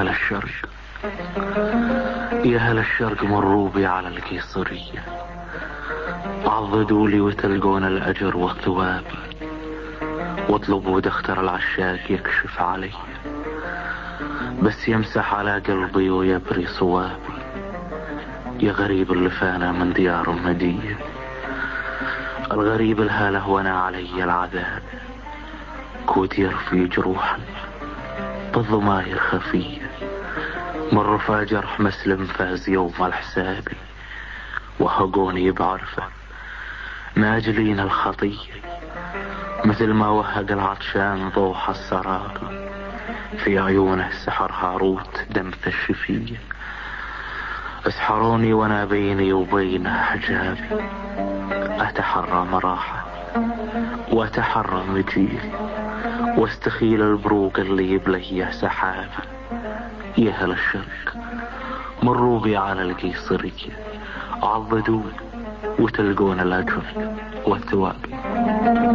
هل الشرق، يا هل الشرق، مروا بي على القيصرية، عضدوا لي وتلقون الأجر والثواب، واطلبوا دختر العشاق يكشف علي، بس يمسح على قلبي ويبري صوابي. يا غريب اللي فانا من ديار مدية، الغريب الهاله وانا علي العذاب، كود يرفي جروحا بالضماير خفية، من رفع جرح مسلم فاز يوم الحساب، وهقوني بعرفه ناجلين الخطية، مثل ما وهق العطشان ضوح السراب، في عيونه سحر هاروت دمث الشفية. اسحروني وانا بيني وبينه حجابي، اتحرى مراحه واتحرى مجيل، واستخيل البروق اللي يبليه سحابي. يا هل الشرق، مروا بي على القيصرية، عضدوا وتلقون الأجر والثواب.